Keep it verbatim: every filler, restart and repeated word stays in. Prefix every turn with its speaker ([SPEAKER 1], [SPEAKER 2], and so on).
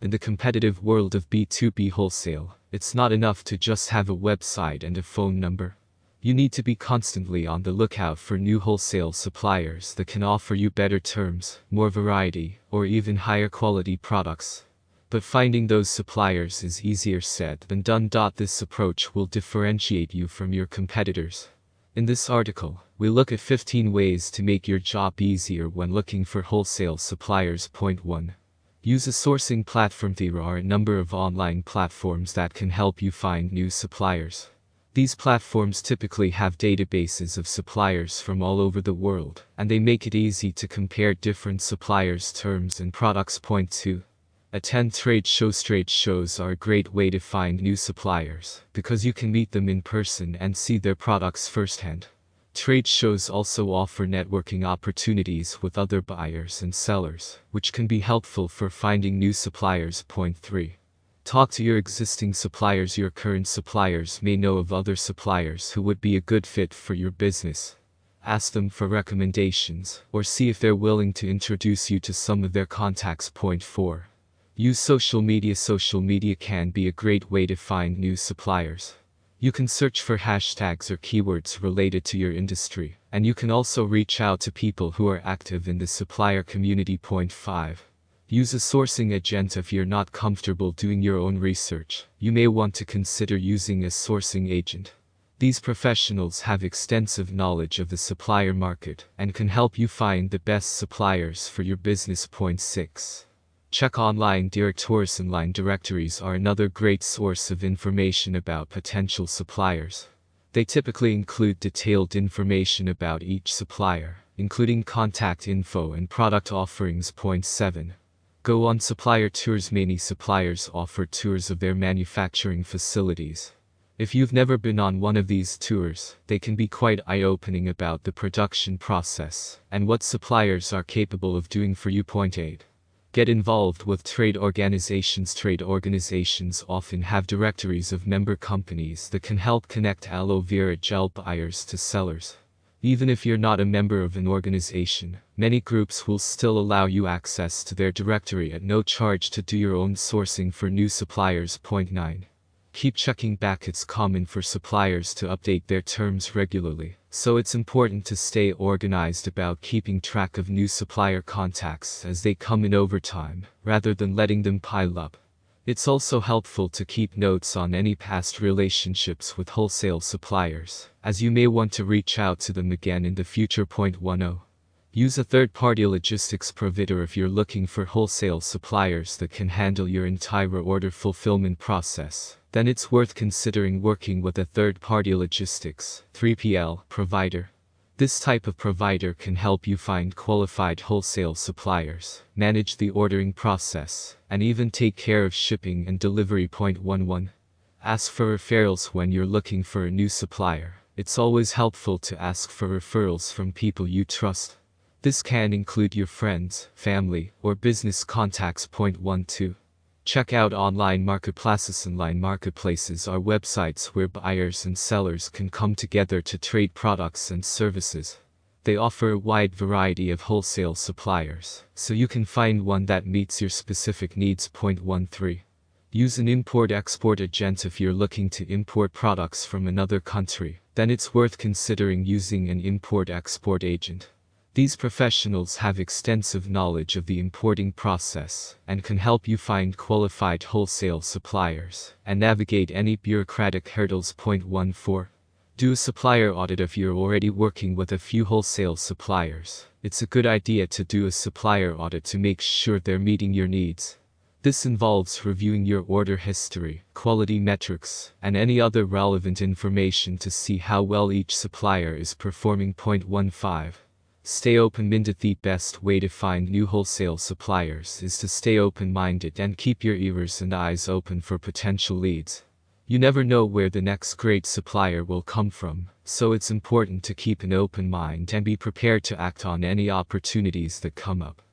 [SPEAKER 1] In the competitive world of B two B wholesale, it's not enough to just have a website and a phone number. You need to be constantly on the lookout for new wholesale suppliers that can offer you better terms, more variety, or even higher quality products. But finding those suppliers is easier said than done. This approach will differentiate you from your competitors. In this article, we look at fifteen ways to make your job easier when looking for wholesale suppliers. Point one. Use a sourcing platform. There are a number of online platforms that can help you find new suppliers. These platforms typically have databases of suppliers from all over the world, and they make it easy to compare different suppliers' terms and products. Point two. Attend trade shows. Trade shows are a great way to find new suppliers, because you can meet them in person and see their products firsthand. Trade shows also offer networking opportunities with other buyers and sellers, which can be helpful for finding new suppliers. Point three. Talk to your existing suppliers. Your current suppliers may know of other suppliers who would be a good fit for your business. Ask them for recommendations, or see if they're willing to introduce you to some of their contacts. Point four. Use social media. Social media can be a great way to find new suppliers. You can search for hashtags or keywords related to your industry, and you can also reach out to people who are active in the supplier community. Point five. Use a sourcing agent. If you're not comfortable doing your own research, you may want to consider using a sourcing agent. These professionals have extensive knowledge of the supplier market and can help you find the best suppliers for your business. Point six. Check online directories. Online directories are another great source of information about potential suppliers. They typically include detailed information about each supplier, including contact info and product offerings. Point seven. Go on supplier tours. Many suppliers offer tours of their manufacturing facilities. If you've never been on one of these tours, they can be quite eye-opening about the production process and what suppliers are capable of doing for you. Point eight. Get involved with trade organizations. Trade organizations often have directories of member companies that can help connect aloe vera gel buyers to sellers. Even if you're not a member of an organization, many groups will still allow you access to their directory at no charge to do your own sourcing for new suppliers. Point nine. Keep checking back. It's common for suppliers to update their terms regularly, so it's important to stay organized about keeping track of new supplier contacts as they come in over time, rather than letting them pile up. It's also helpful to keep notes on any past relationships with wholesale suppliers, as you may want to reach out to them again in the future. Point ten. Use a third-party logistics provider. If you're looking for wholesale suppliers that can handle your entire order fulfillment process, then it's worth considering working with a third-party logistics (three P L) provider. This type of provider can help you find qualified wholesale suppliers, manage the ordering process, and even take care of shipping and delivery. Point eleven. Ask for referrals. When you're looking for a new supplier, it's always helpful to ask for referrals from people you trust. This can include your friends, family, or business contacts. Point twelve. Check out online marketplaces. Online marketplaces are websites where buyers and sellers can come together to trade products and services. They offer a wide variety of wholesale suppliers, so you can find one that meets your specific needs. Point thirteen. Use an import-export agent. If you're looking to import products from another country, then it's worth considering using an import-export agent. These professionals have extensive knowledge of the importing process and can help you find qualified wholesale suppliers and navigate any bureaucratic hurdles. Point fourteen. Do a supplier audit. If you're already working with a few wholesale suppliers, it's a good idea to do a supplier audit to make sure they're meeting your needs. This involves reviewing your order history, quality metrics, and any other relevant information to see how well each supplier is performing. Point fifteen. Stay open-minded. The best way to find new wholesale suppliers is to stay open-minded and keep your ears and eyes open for potential leads. You never know where the next great supplier will come from, so it's important to keep an open mind and be prepared to act on any opportunities that come up.